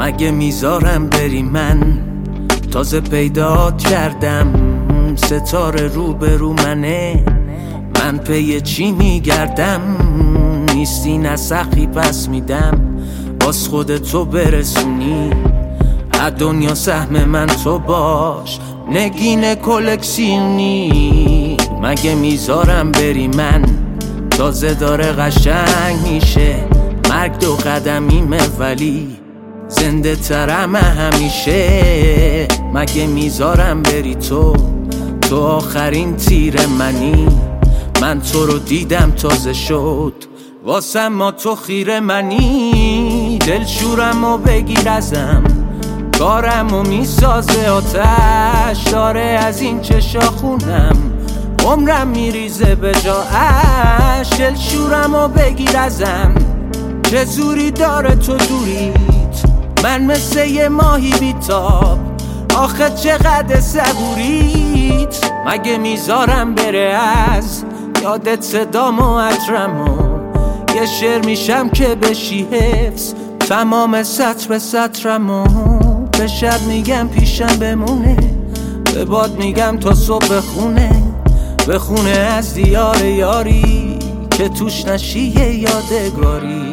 مگه میذارم بری؟ من تازه پیدات کردم، ستاره رو به رو منه، من پی چی میگردم؟ نیستی نسخی پس میدم، باز خودتو برسونی از دنیا سهم من تو باش، نگین کلکسیونی. مگه میذارم بری؟ من تازه داره قشنگ میشه، مرگ 2 قدمیمه ولی زنده ترم همیشه. مگه میذارم بری؟ تو آخرین تیر منی، من تو رو دیدم تازه شد واسم ما تو خیره منی. دلشورم و بگیر ازم، کارم و میسازه آتش داره از این چشا خونم، عمرم میریزه به جا اش. دلشورم و بگیر ازم، چه زوری داره تو دوریت، من مثل یه ماهی بیتاب، آخه چقدر صبوریت. مگه میذارم بره از یادت صدام و عطرمو، یه شعر میشم که بشی حفظ تمام سطر به سطرمو. به شب میگم پیشم بمونه، به باد میگم تا صبح بخونه از دیار یاری که توش نشی یه یادگاری.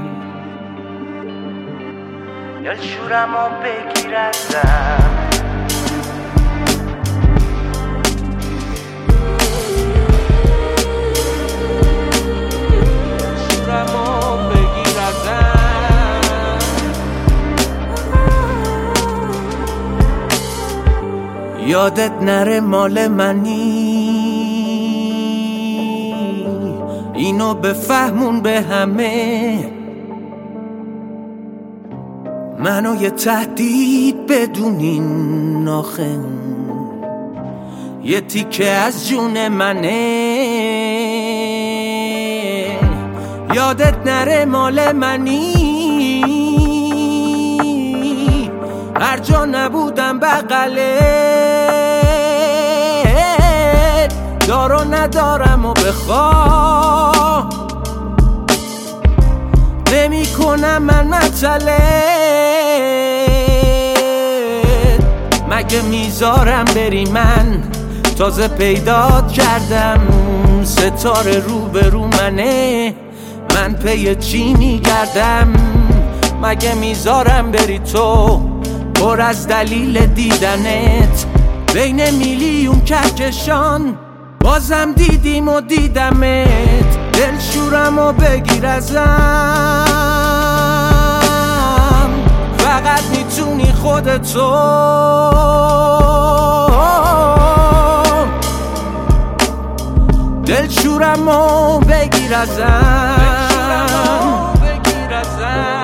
دلشورم و بگیر ازم، دلشورم و بگیر ازم. یادت نره مال منی، اینو بفهمون به همه، منو یه تهدید بدونین آخه، یه تیکه از جون منه. یادت نره مال منی، هر جا نبودم بغلت، دار و ندارم و بخواه نمی کنم من مطلت. مگه میذارم بری؟ من تازه پیدات کردم، ستاره رو به رو منه، من پی چی میگردم؟ مگه میذارم بری؟ تو پر از دلیل دیدنت، بین میلیون کهکشان بازم دیدیم و دیدمت. دلشورم و بگیر ازم، فقط میتونی خودتو. دلشورم و بگیر ازم.